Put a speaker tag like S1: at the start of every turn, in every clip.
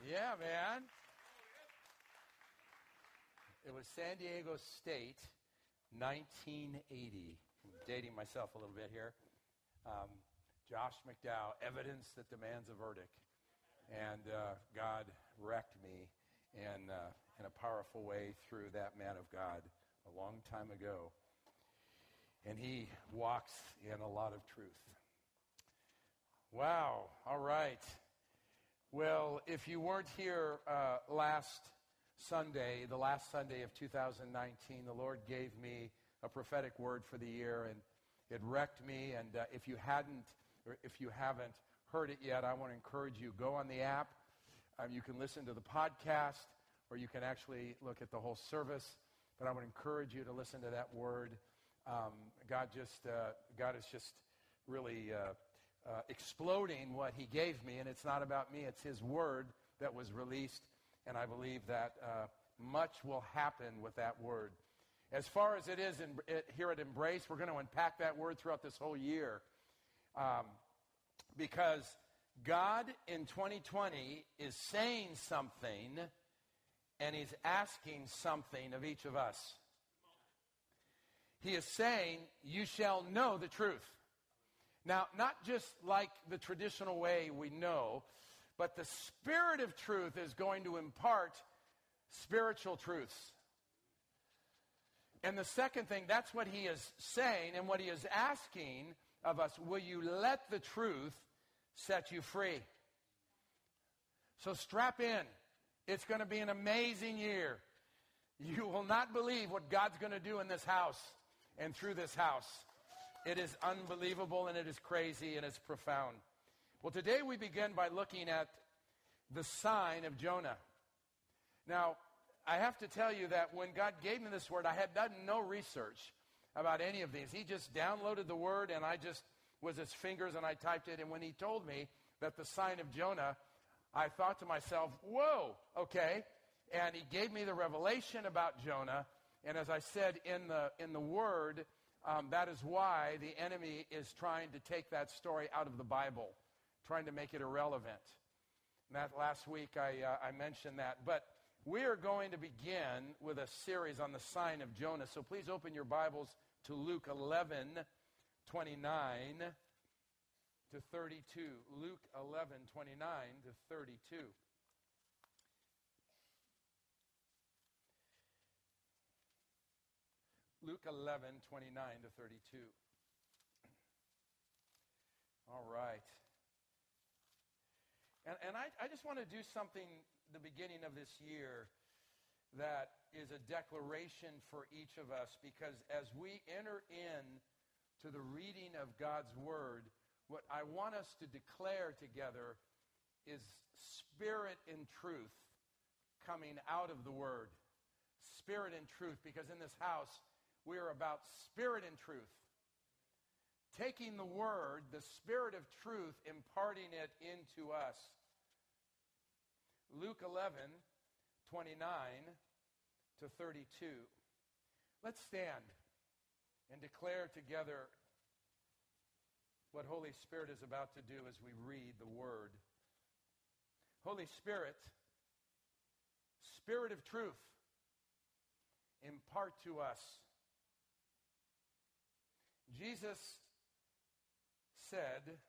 S1: Yeah, man. It was San Diego State, 1980. I'm dating myself a little bit here. Josh McDowell, evidence that demands a verdict. And God wrecked me in a powerful way through that man of God a long time ago. And he walks in a lot of truth. Wow. All right. Well, if you weren't here last Sunday, the last Sunday of 2019, the Lord gave me a prophetic word for the year, and it wrecked me. And if you haven't heard it yet, I want to encourage you, go on the app. You can listen to the podcast, or you can actually look at the whole service. But I would encourage you to listen to that word. God is just really exploding what he gave me, and it's not about me. It's his word that was released, and I believe that much will happen with that word. As far as it is here at Embrace, we're going to unpack that word throughout this whole year, because God in 2020 is saying something, and he's asking something of each of us. He is saying, you shall know the truth. Now, not just like the traditional way we know, but the Spirit of truth is going to impart spiritual truths. And the second thing, that's what he is saying and what he is asking of us. Will you let the truth set you free? So strap in. It's going to be an amazing year. You will not believe what God's going to do in this house and through this house. It is unbelievable, and it is crazy, and it's profound. Well, today we begin by looking at the sign of Jonah. Now, I have to tell you that when God gave me this word, I had done no research about any of these. He just downloaded the word, and I just was his fingers, and I typed it. And when he told me that the sign of Jonah, I thought to myself, whoa, okay. And he gave me the revelation about Jonah. And as I said in the word, that is why the enemy is trying to take that story out of the Bible, trying to make it irrelevant. And that last week I mentioned that. But we are going to begin with a series on the sign of Jonah. So please open your Bibles to Luke 11:29 to 32. Luke 11:29 to 32. Luke 11:29 to 32. All right. And I just want to do something the beginning of this year that is a declaration for each of us, because as we enter in to the reading of God's Word, what I want us to declare together is spirit and truth coming out of the Word. Spirit and truth, because in this house, we are about spirit and truth. Taking the word, the spirit of truth, imparting it into us. Luke 11:29 to 32. Let's stand and declare together what Holy Spirit is about to do as we read the word. Holy Spirit, Spirit of truth, impart to us. Jesus said,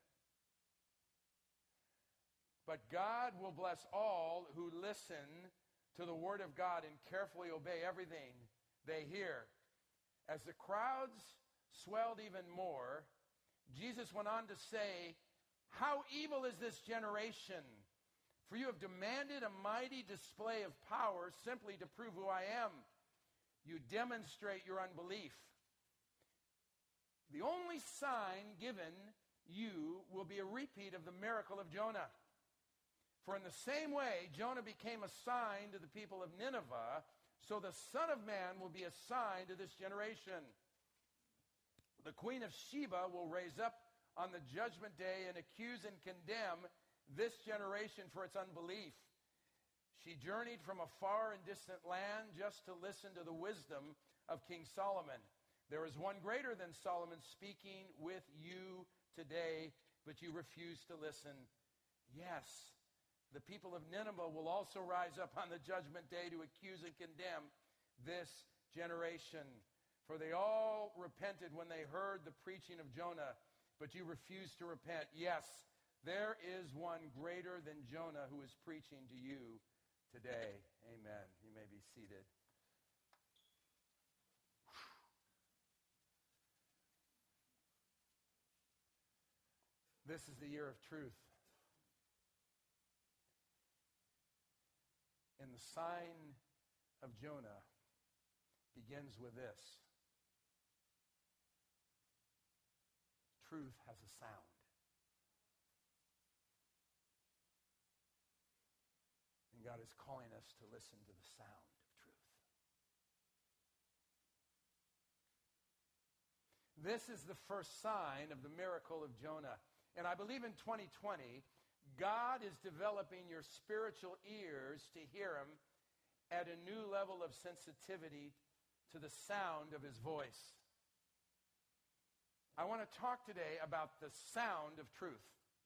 S1: but God will bless all who listen to the word of God and carefully obey everything they hear. As the crowds swelled even more, Jesus went on to say, how evil is this generation? For you have demanded a mighty display of power simply to prove who I am. You demonstrate your unbelief. The only sign given you will be a repeat of the miracle of Jonah. For in the same way Jonah became a sign to the people of Nineveh, so the Son of Man will be a sign to this generation. The Queen of Sheba will raise up on the judgment day and accuse and condemn this generation for its unbelief. She journeyed from a far and distant land just to listen to the wisdom of King Solomon. There is one greater than Solomon speaking with you today, but you refuse to listen. Yes, The people of Nineveh will also rise up on the judgment day to accuse and condemn this generation. For they all repented when they heard the preaching of Jonah, but you refused to repent. Yes, there is one greater than Jonah who is preaching to you today. Amen. You may be seated. This is the year of truth. And the sign of Jonah begins with this. Truth has a sound. And God is calling us to listen to the sound of truth. This is the first sign of the miracle of Jonah. And I believe in 2020, God is developing your spiritual ears to hear him at a new level of sensitivity to the sound of his voice. I want to talk today about the sound of truth.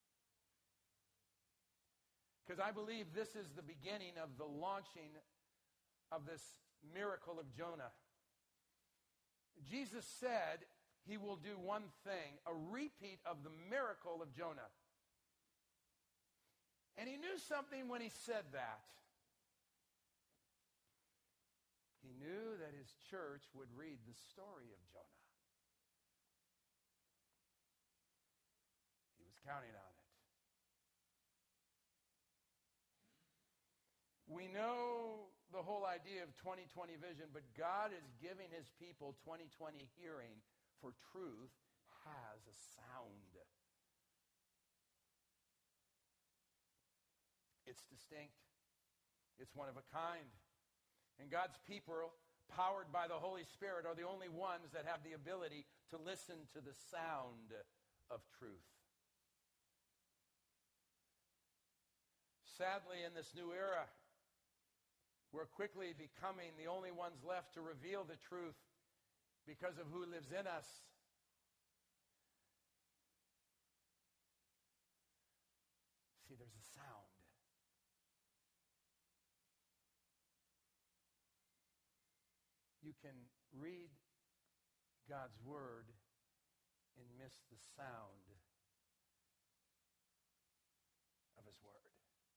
S1: Because I believe this is the beginning of the launching of this miracle of Jonah. Jesus said he will do one thing, a repeat of the miracle of Jonah. And he knew something when he said that. He knew that his church would read the story of Jonah. He was counting on it. We know the whole idea of 2020 vision, but God is giving his people 2020 hearing, for truth has a sound. It's distinct. It's one of a kind. And God's people, powered by the Holy Spirit, are the only ones that have the ability to listen to the sound of truth. Sadly, in this new era, we're quickly becoming the only ones left to reveal the truth because of who lives in us. See, there's a sound. You can read God's word and miss the sound of his word.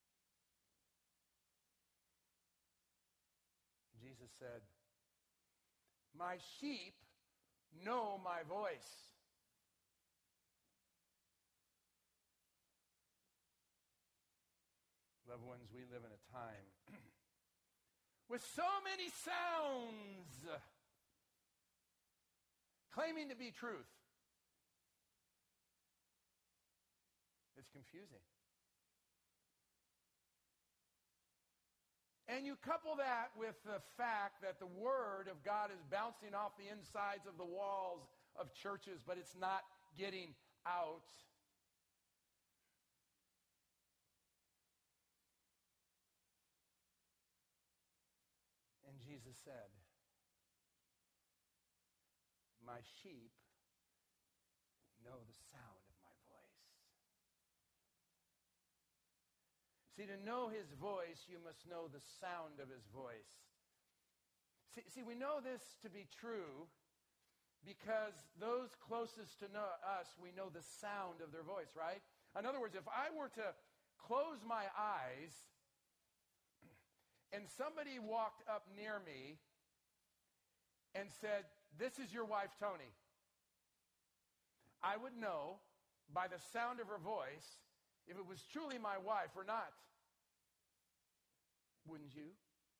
S1: Jesus said, "My sheep know my voice." Loved ones, we live in a time with so many sounds claiming to be truth. It's confusing. And you couple that with the fact that the Word of God is bouncing off the insides of the walls of churches, but it's not getting out. And Jesus said, "My sheep know the sound of my voice." See, to know his voice, you must know the sound of his voice. See, we know this to be true because those closest to know us, we know the sound of their voice, right? In other words, if I were to close my eyes and somebody walked up near me and said, "This is your wife, Tony," I would know by the sound of her voice if it was truly my wife or not. Wouldn't you?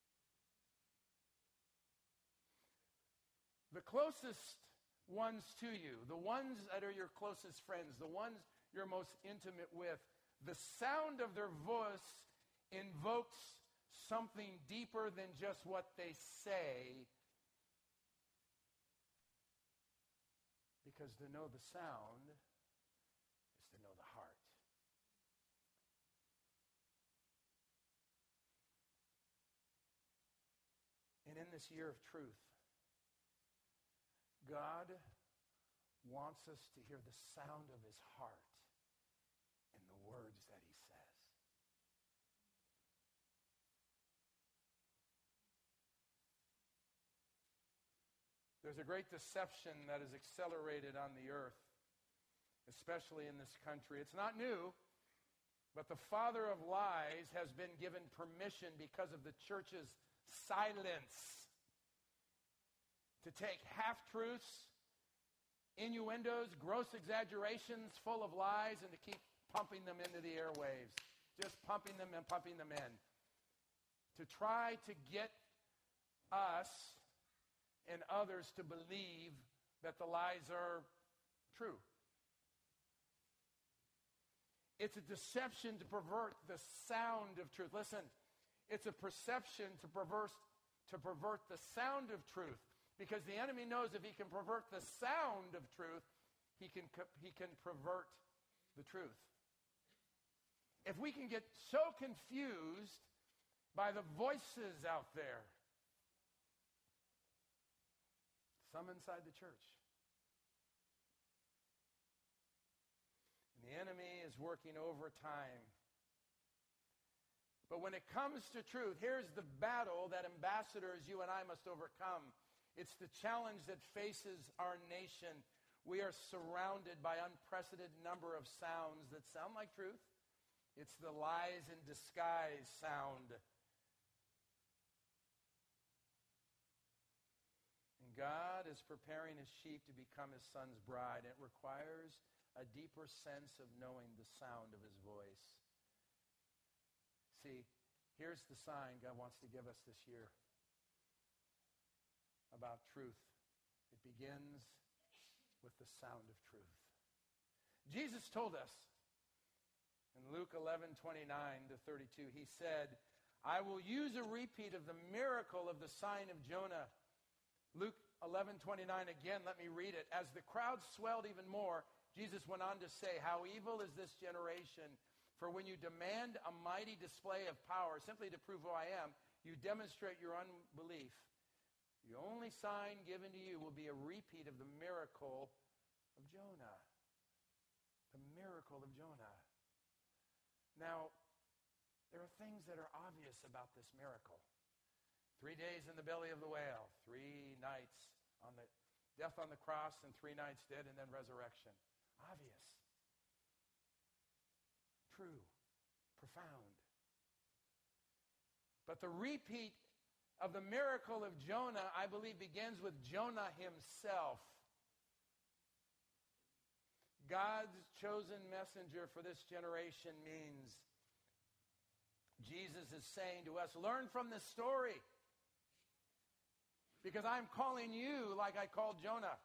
S1: The closest ones to you, the ones that are your closest friends, the ones you're most intimate with, the sound of their voice invokes something deeper than just what they say. Because to know the sound is to know the heart. And in this year of truth, God wants us to hear the sound of his heart in the words that he says. There's a great deception that is accelerated on the earth, especially in this country. It's not new, but the father of lies has been given permission because of the church's silence to take half-truths, innuendos, gross exaggerations full of lies, and to keep pumping them into the airwaves. Just pumping them and pumping them in. To try to get us and others to believe that the lies are true. It's a deception to pervert the sound of truth. Listen, it's a perception to pervert the sound of truth. Because the enemy knows if he can pervert the sound of truth, he can pervert the truth. If we can get so confused by the voices out there, some inside the church, and the enemy is working overtime. But when it comes to truth, here's the battle that ambassadors, you and I, must overcome. It's the challenge that faces our nation. We are surrounded by unprecedented number of sounds that sound like truth. It's the lies in disguise sound. And God is preparing his sheep to become his son's bride. It requires a deeper sense of knowing the sound of his voice. See, here's the sign God wants to give us this year about truth. It begins with the sound of truth. Jesus told us in Luke 11:29-32, he said, I will use a repeat of the miracle of the sign of Jonah. Luke 11:29 again, let me read it. As the crowd swelled even more, Jesus went on to say, how evil is this generation? For when you demand a mighty display of power simply to prove who I am, you demonstrate your unbelief. The only sign given to you will be a repeat of the miracle of Jonah. The miracle of Jonah. Now, there are things that are obvious about this miracle. 3 days in the belly of the whale, 3 nights on the death on the cross, and 3 nights dead, and then resurrection. Obvious. True. Profound. But the repeat of the miracle of Jonah, I believe, begins with Jonah himself. God's chosen messenger for this generation means Jesus is saying to us, learn from this story. Because I'm calling you like I called Jonah.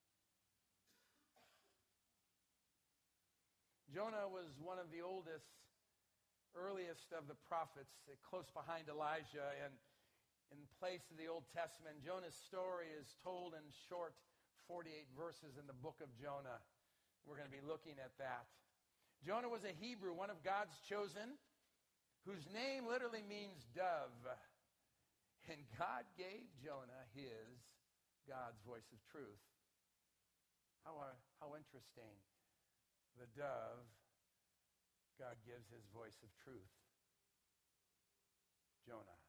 S1: Jonah was one of the oldest, earliest of the prophets, close behind Elijah, and in place of the Old Testament. Jonah's story is told in short 48 verses in the book of Jonah. We're going to be looking at that. Jonah was a Hebrew, one of God's chosen, whose name literally means dove. And God gave Jonah God's voice of truth. How interesting. The dove, God gives his voice of truth. Jonah.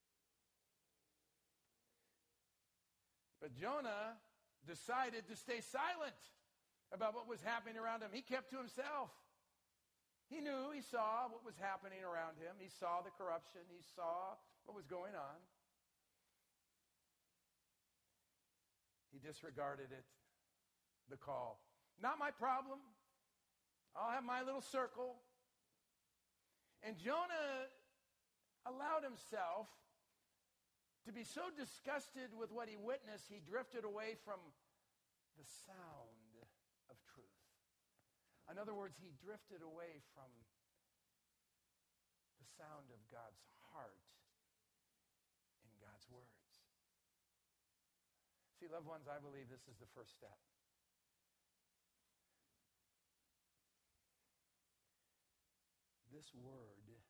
S1: But Jonah decided to stay silent about what was happening around him. He kept to himself. He saw what was happening around him. He saw the corruption. He saw what was going on. He disregarded it, the call. Not my problem. I'll have my little circle. And Jonah allowed himself to be so disgusted with what he witnessed, he drifted away from the sound of truth. In other words, he drifted away from the sound of God's heart in God's words. See, loved ones, I believe this is the first step. This word is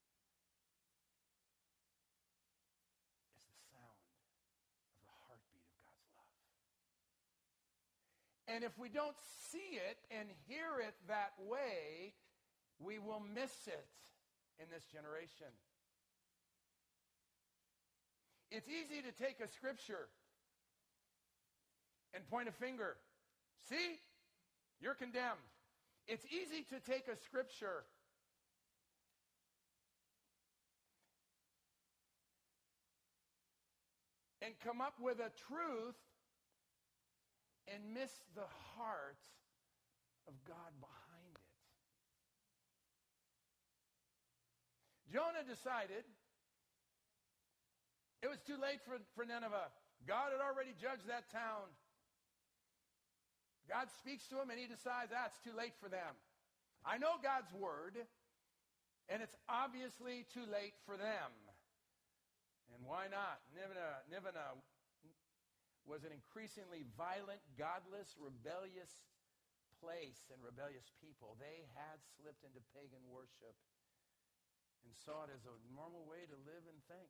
S1: the sound of the heartbeat of God's love. And if we don't see it and hear it that way, we will miss it in this generation. It's easy to take a scripture and point a finger. See? You're condemned. It's easy to take a scripture and come up with a truth and miss the heart of God behind it. Jonah decided it was too late for Nineveh. God had already judged that town. God speaks to him and he decides, it's too late for them. I know God's word, and it's obviously too late for them. And why not? Nineveh was an increasingly violent, godless, rebellious place and rebellious people. They had slipped into pagan worship and saw it as a normal way to live and think.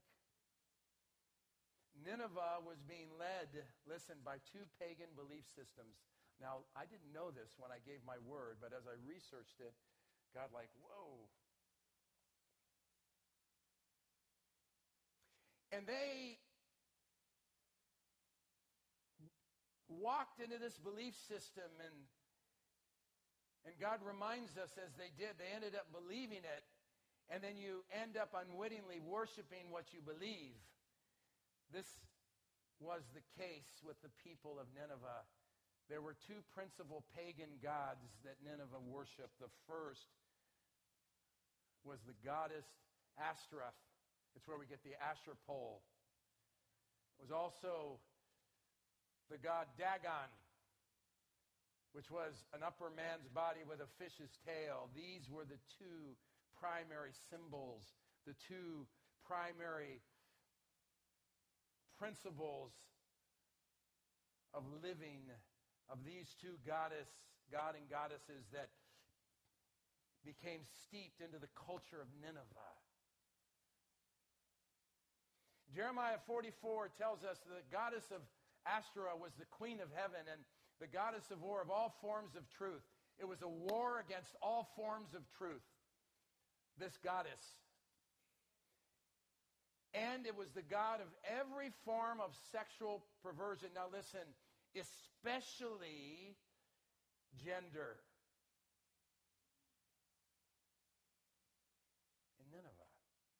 S1: Nineveh was being led, listen, by two pagan belief systems. Now, I didn't know this when I gave my word, but as I researched it, God, like, whoa. And they walked into this belief system, and God reminds us as they did, they ended up believing it, and then you end up unwittingly worshiping what you believe. This was the case with the people of Nineveh. There were two principal pagan gods that Nineveh worshipped. The first was the goddess Ashtoreth. It's where we get the Asher pole. It was also the god Dagon, which was an upper man's body with a fish's tail. These were the two primary symbols, the two primary principles of living of these two God and goddesses that became steeped into the culture of Nineveh. Jeremiah 44 tells us the goddess of Ashtoreth was the queen of heaven and the goddess of war of all forms of truth. It was a war against all forms of truth, this goddess. And it was the god of every form of sexual perversion. Now listen, especially gender. In Nineveh.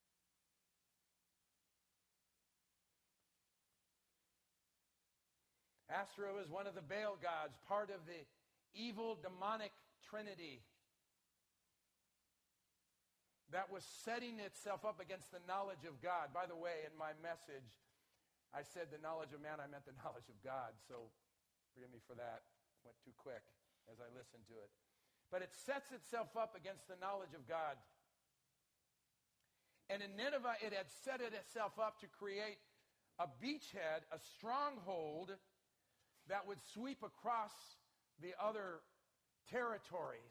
S1: Ashtoreth is one of the Baal gods, part of the evil demonic trinity that was setting itself up against the knowledge of God. By the way, in my message, I said the knowledge of man, I meant the knowledge of God. So forgive me for that. Went too quick as I listened to it. But it sets itself up against the knowledge of God. And in Nineveh, it had set itself up to create a beachhead, a stronghold that would sweep across the other territories.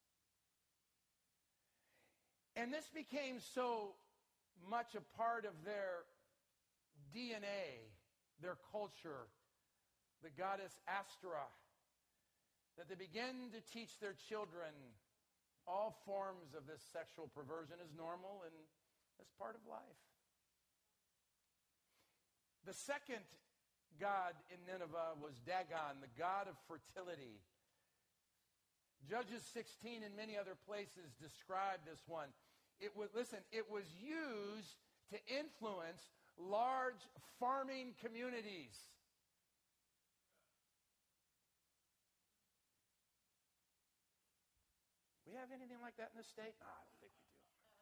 S1: And this became so much a part of their DNA, their culture, the goddess Ashtoreth, that they began to teach their children all forms of this sexual perversion is normal and as part of life. The second god in Nineveh was Dagon, the god of fertility. Judges 16 and many other places describe this one. It was used to influence large farming communities. We have anything like that in this state? No, I don't think we do.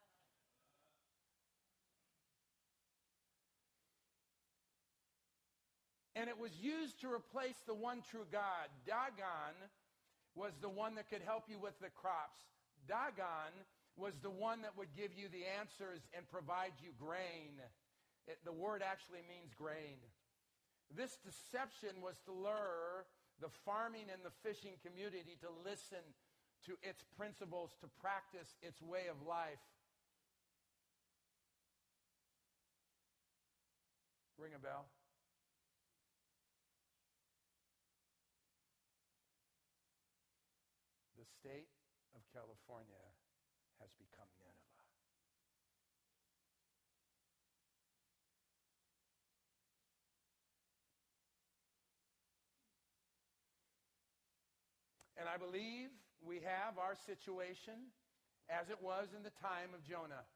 S1: And it was used to replace the one true God. Dagon was the one that could help you with the crops. Dagon was the one that would give you the answers and provide you grain. The word actually means grain. This deception was to lure the farming and the fishing community to listen to its principles, to practice its way of life. Ring a bell? The state of California has become Nineveh. And I believe we have our situation as it was in the time of Jonah.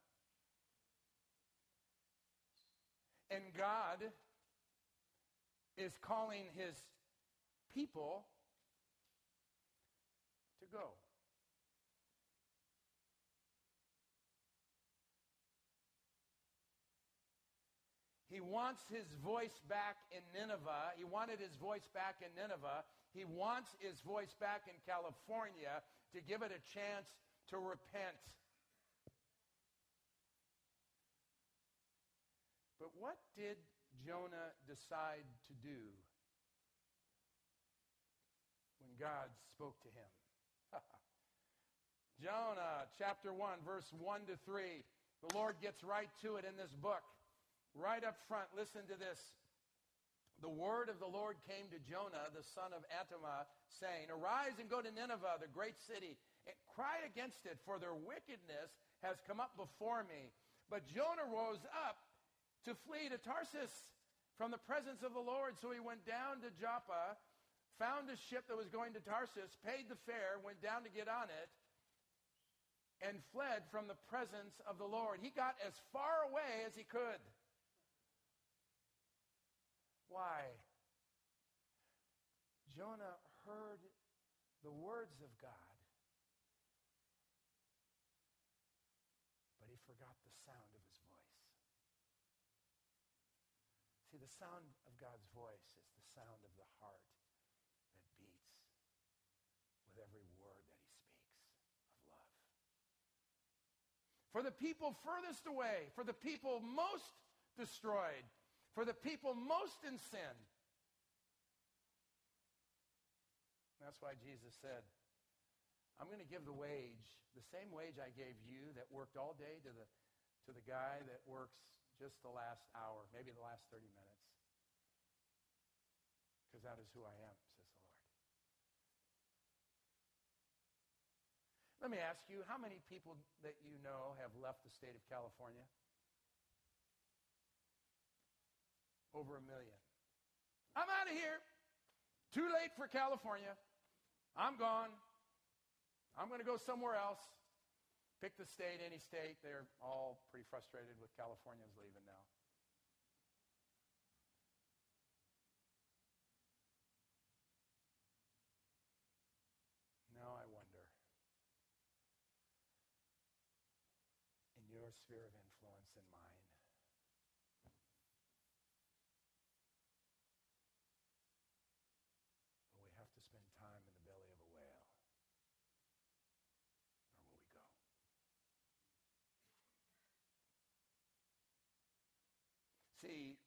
S1: And God is calling his people to go. He wants his voice back in Nineveh. He wanted his voice back in Nineveh. He wants his voice back in California to give it a chance to repent. But what did Jonah decide to do when God spoke to him? Jonah chapter 1, verse 1 to 3. The Lord gets right to it in this book. Right up front, listen to this. The word of the Lord came to Jonah, the son of Amittai, saying, "Arise and go to Nineveh, the great city, and cry against it, for their wickedness has come up before me." But Jonah rose up to flee to Tarsus from the presence of the Lord. So he went down to Joppa, found a ship that was going to Tarsus, paid the fare, went down to get on it, and fled from the presence of the Lord. He got as far away as he could. Why? Jonah heard the words of God, but he forgot the sound of his voice. See, the sound of God's voice is the sound of the heart that beats with every word that he speaks of love. For the people furthest away, for the people most destroyed, for the people most in sin. That's why Jesus said, I'm going to give the wage, the same wage I gave you that worked all day to the guy that works just the last hour, maybe the last 30 minutes. Because that is who I am, says the Lord. Let me ask you, how many people that you know have left the state of California? Over 1 million. I'm out of here. Too late for California. I'm gone. I'm going to go somewhere else. Pick the state, any state. They're all pretty frustrated with Californians leaving now. Now I wonder, in your sphere of influence and mine, will we have to spend time in the belly of a whale? Or will we go? See,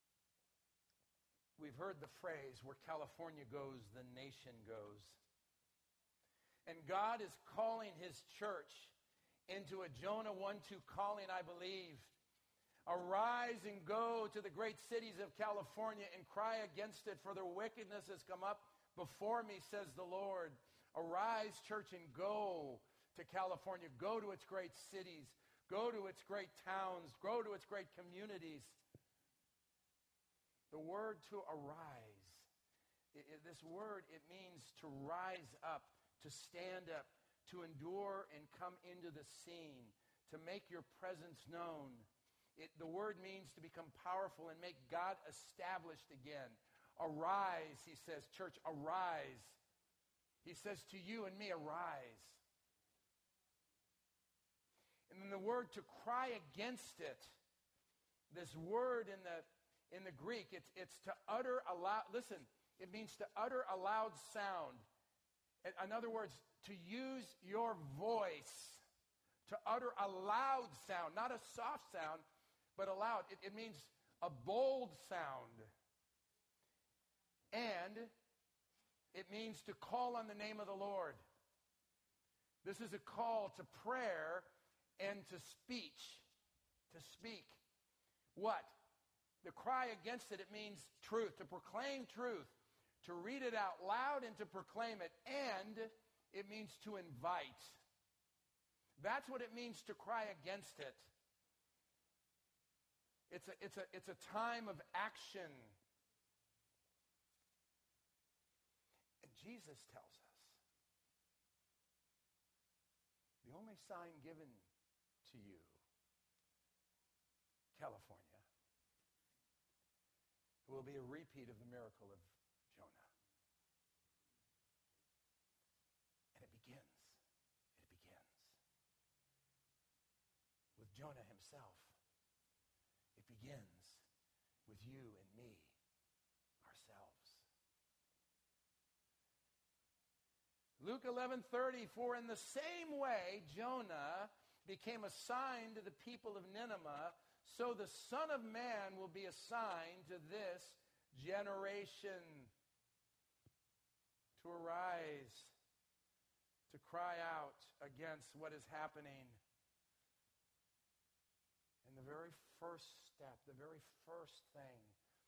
S1: we've heard the phrase, where California goes, the nation goes. And God is calling his church into a Jonah 1:2 calling, I believe. Arise and go to the great cities of California and cry against it, for their wickedness has come up before me, says the Lord. Arise, church, and go to California. Go to its great cities. Go to its great towns. Go to its great communities. The word to arise, this word, it means to rise up, to stand up, to endure and come into the scene, to make your presence known. The word means to become powerful and make God established again. Arise, he says, church, arise. He says to you and me, arise. And then the word to cry against it, this word in the Greek, it's to utter a loud, listen, it means to utter a loud sound. In other words, to use your voice, to utter a loud sound, not a soft sound, but a loud. It means a bold sound. And it means to call on the name of the Lord. This is a call to prayer and to speech, to speak. What? The cry against it, it means truth, to proclaim truth, to read it out loud and to proclaim it, and it means to invite. That's what it means to cry against it. It's a time of action. And Jesus tells us only sign given to you, California, will be a repeat of the miracle of Jonah. And it begins with Jonah himself. It begins with you and me, ourselves. Luke 11:30, for in the same way Jonah became a sign to the people of Nineveh, so the Son of Man will be a sign to this generation. To arise, to cry out against what is happening. And the very first step, the very first thing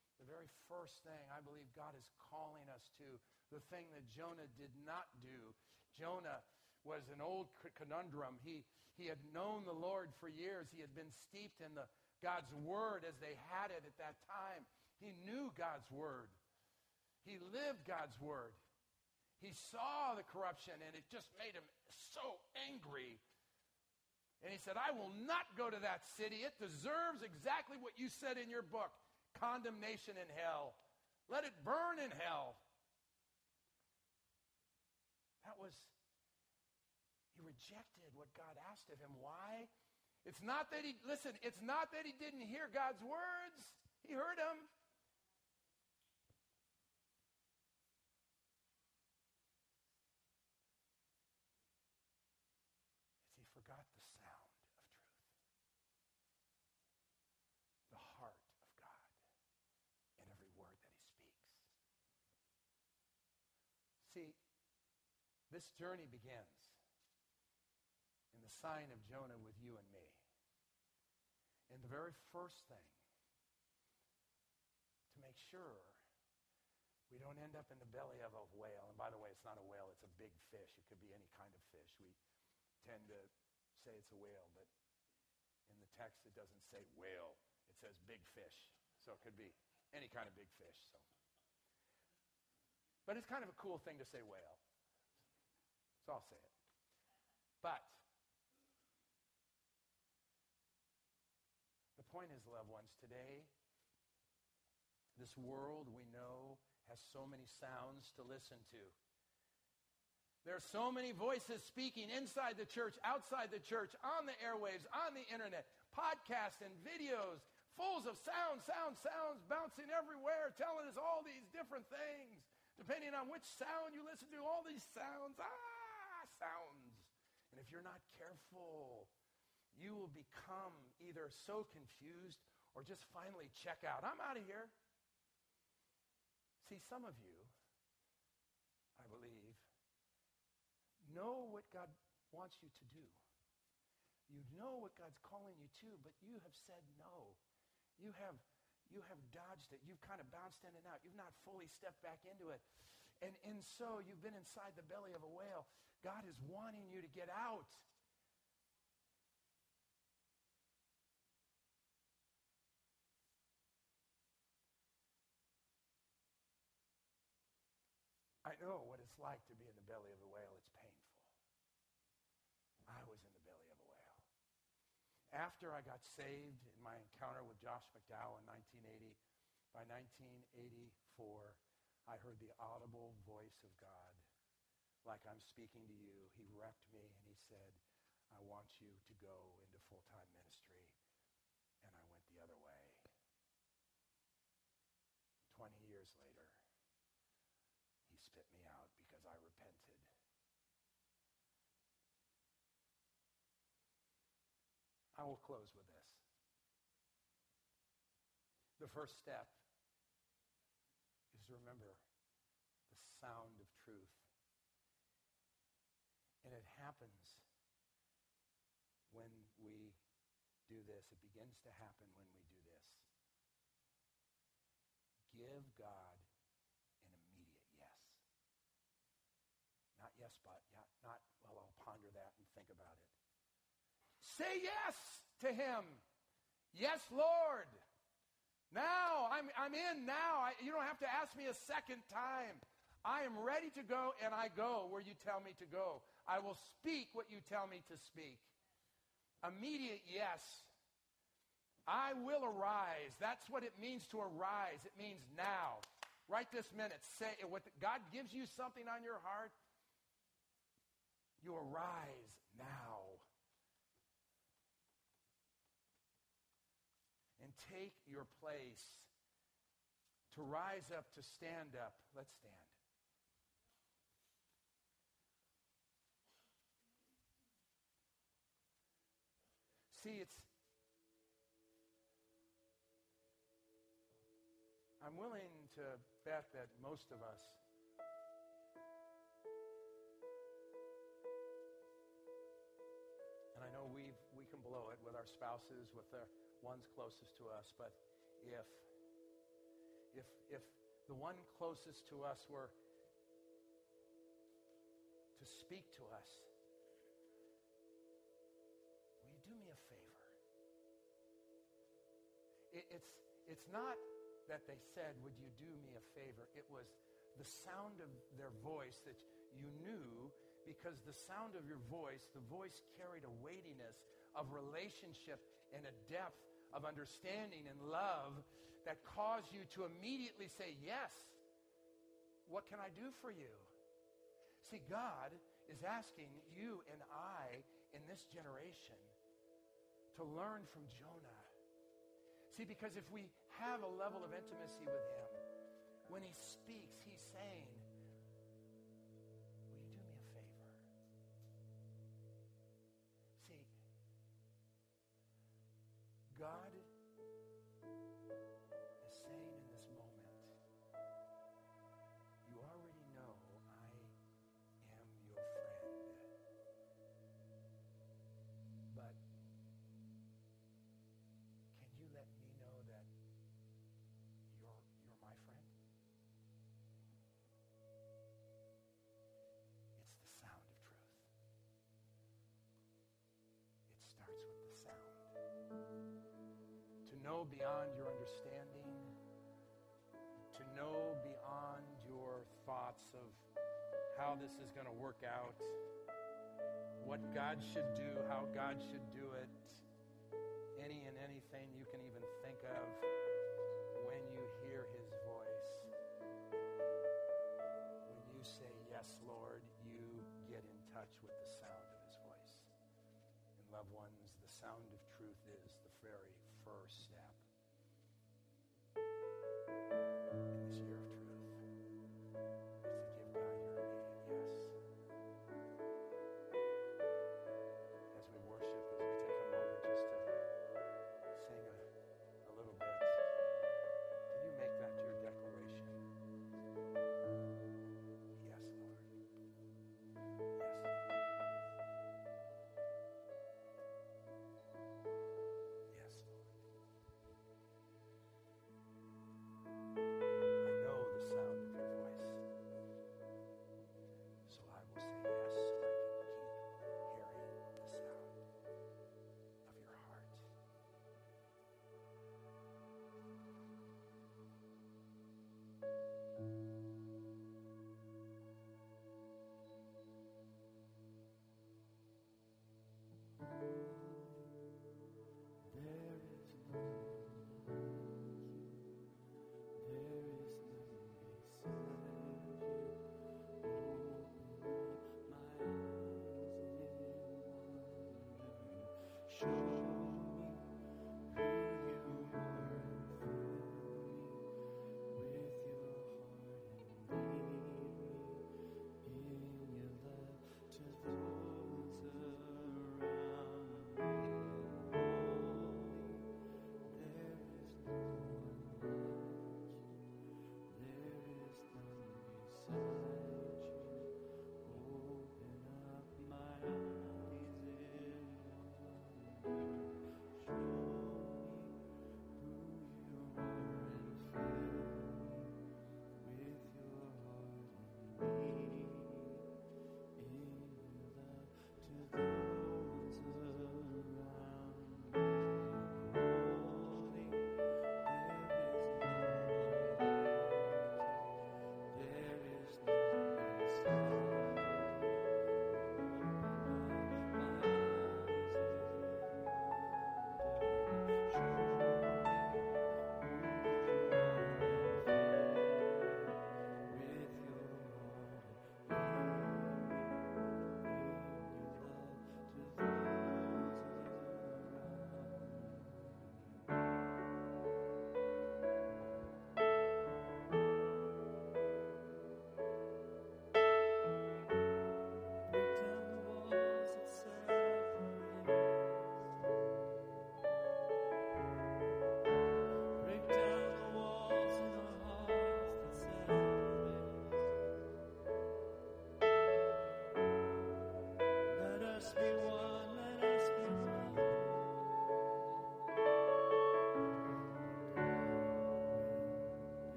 S1: I believe God is calling us to, the thing that Jonah did not do. Jonah was an old conundrum. He had known the Lord for years. He had been steeped in God's word as they had it at that time. He knew God's word. He lived God's word. He saw the corruption, and it just made him so angry. And he said, I will not go to that city. It deserves exactly what you said in your book, condemnation in hell. Let it burn in hell. He rejected what God asked of him. Why? It's not that he didn't hear God's words. He heard them. He forgot the sound of truth. The heart of God in every word that he speaks. See, this journey begins in the sign of Jonah with you and me. And the very first thing, to make sure we don't end up in the belly of a whale. And by the way, it's not a whale, it's a big fish. It could be any kind of fish. We tend to say it's a whale, but in the text it doesn't say whale. It says big fish. So it could be any kind of big fish. But it's kind of a cool thing to say whale. So I'll say it. But the point is, loved ones, today, this world we know has so many sounds to listen to. There are so many voices speaking inside the church, outside the church, on the airwaves, on the internet, podcasts and videos, full of sounds bouncing everywhere, telling us all these different things. Depending on which sound you listen to, all these sounds. And if you're not careful, you will become either so confused or just finally check out. I'm out of here. See, some of you, I believe, know what God wants you to do. You know what God's calling you to, but you have said no. You have dodged it. You've kind of bounced in and out. You've not fully stepped back into it. And so you've been inside the belly of a whale. God is wanting you to get out. I know what it's like to be in the belly of a whale. It's painful. I was in the belly of a whale. After I got saved in my encounter with Josh McDowell in 1980, by 1984, I heard the audible voice of God like I'm speaking to you. He wrecked me and he said, I want you to go into full-time ministry. And I went the other way. 20 years later, he spit me out because I repented. I will close with this. The first step is to remember the sound of truth. And it happens when we do this. It begins to happen when we do this. Give God an immediate yes. Not yes, but. Not, well, I'll ponder that and think about it. Say yes to him. Yes, Lord. Now, I'm in now. You don't have to ask me a second time. I am ready to go, and I go where you tell me to go. I will speak what you tell me to speak. Immediate yes. I will arise. That's what it means to arise. It means now. Right this minute. Say, what God gives you something on your heart, you arise now. And take your place. To rise up, to stand up. Let's stand. See, I'm willing to bet that most of us and I know we can blow it with our spouses, with the ones closest to us, but if the one closest to us were to speak to us, will you do me a favor? It's not that they said, would you do me a favor? It was the sound of their voice that you knew, because the sound of your voice, the voice carried a weightiness of relationship and a depth of understanding and love that caused you to immediately say, yes, what can I do for you? See, God is asking you and I in this generation to learn from Jonah. See, because if we have a level of intimacy with him, when he speaks, he's saying, will you do me a favor? See, God is saying in this moment, you already know I am your friend. But can you let me know that you're my friend? It's the sound of truth. It starts with the sound. To know beyond your understanding, to know beyond your thoughts of how this is going to work out, what God should do, how God should do it, any and anything you can even think of when you hear his voice. When you say, yes, Lord, you get in touch with the sound of his voice. And loved ones, the sound of truth is the very first step in this year of truth. Is to give God your immediate yes. As we worship, as we take a moment just to sing a little bit, can you make that your declaration? Yes, Lord. Yes, Lord.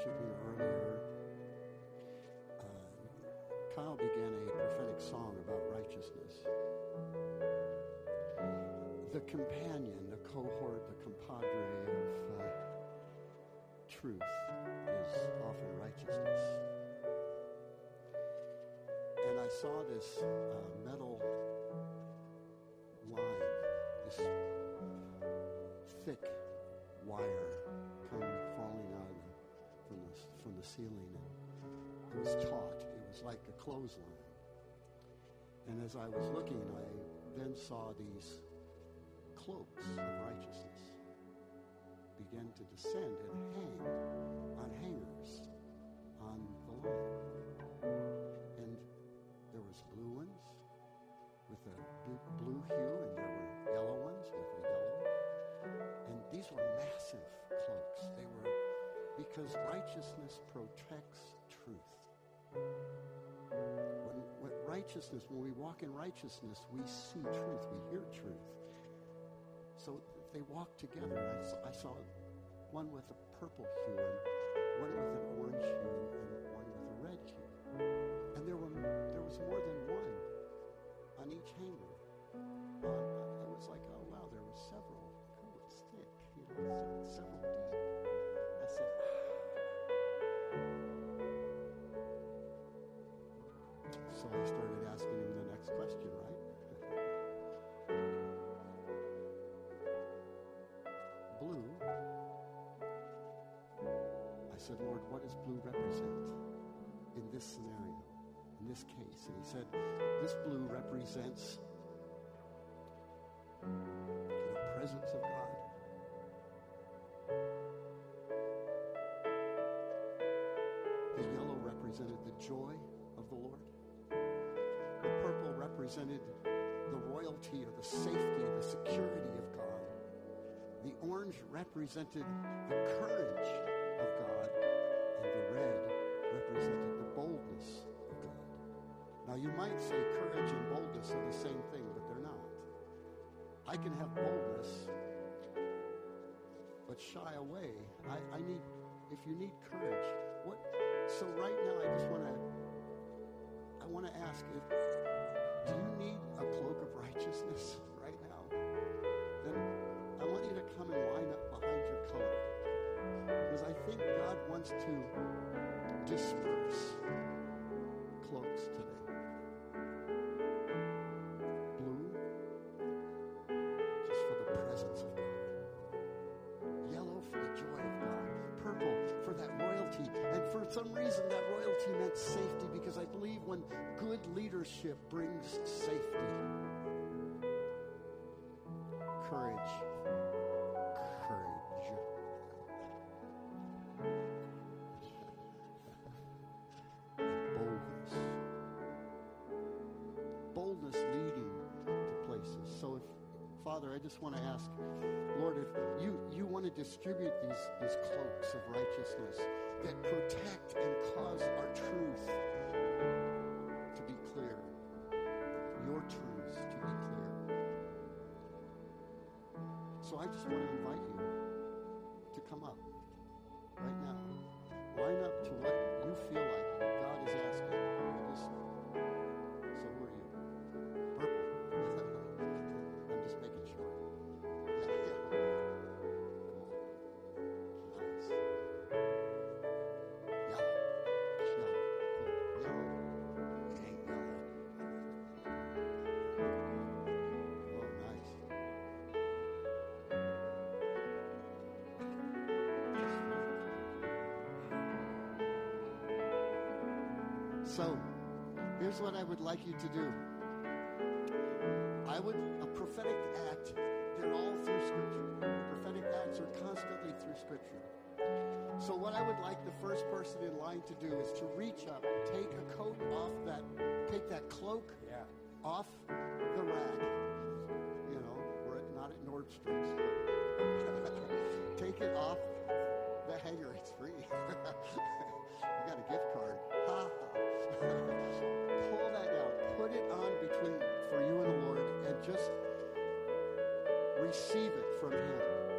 S2: worshiping earlier, Kyle began a prophetic song about righteousness. The companion, the cohort, the compadre of truth is often righteousness. And I saw this metal line, this thick wire come falling out from the ceiling. And it was taut. It was like a clothesline. And as I was looking, I then saw these cloaks of righteousness begin to descend and hang on hangers on the line. And there was blue ones with a blue hue, and there were yellow ones with a yellow. And these were massive cloaks. They were, because righteousness protects truth. When we walk in righteousness, we see truth, we hear truth. So they walk together. I saw one with a purple hue, and one with an orange hue, and one with a red hue. And there was more than one on each hanger. It was like, oh wow, there were several. Oh, it's thick, several deep. I said, So I started asking him the next question, right? Blue. I said, Lord, what does blue represent in this scenario, in this case? And he said, this blue represents the presence of God. The yellow represented the joy of the Lord. The purple represented the royalty or the safety, the security of God. The orange represented the courage of God. And the red represented the boldness of God. Now you might say courage and boldness are the same thing, but they're not. I can have boldness, but shy away. I need, if you need courage, what? So right now I want to ask, do you need a cloak of righteousness right now? Then I want you to come and line up behind your coat. Because I think God wants to disperse cloaks today. Blue, just for the presence of God. Yellow for the joy of God. Purple for that royalty. And for some reason that royalty meant safety, because I believe when good leadership brings safety. Courage. Boldness leading to places. So if, Father, I just want to ask, Lord, if you want to distribute these cloaks of righteousness that protect and cause our truth to be clear, your truths to be clear. So I just want to invite you to come up right now. Line up to what you feel like God is asking. So who are you? Purple. I'm just making sure. Yeah. Cool. Nice. Yellow. Cool. Yellow. Ain't yellow. Oh, nice. So, here's what I would like you to do. A prophetic act, they're all through Scripture. Prophetic acts are constantly through Scripture. So what I would like the first person in line to do is to reach up, take a coat off take that cloak off the rack. You know, we're not at Nordstrom's. Take it off the hanger. It's free. You got a gift card. Pull that down. Put it on for you and the Lord, and just receive it from Him.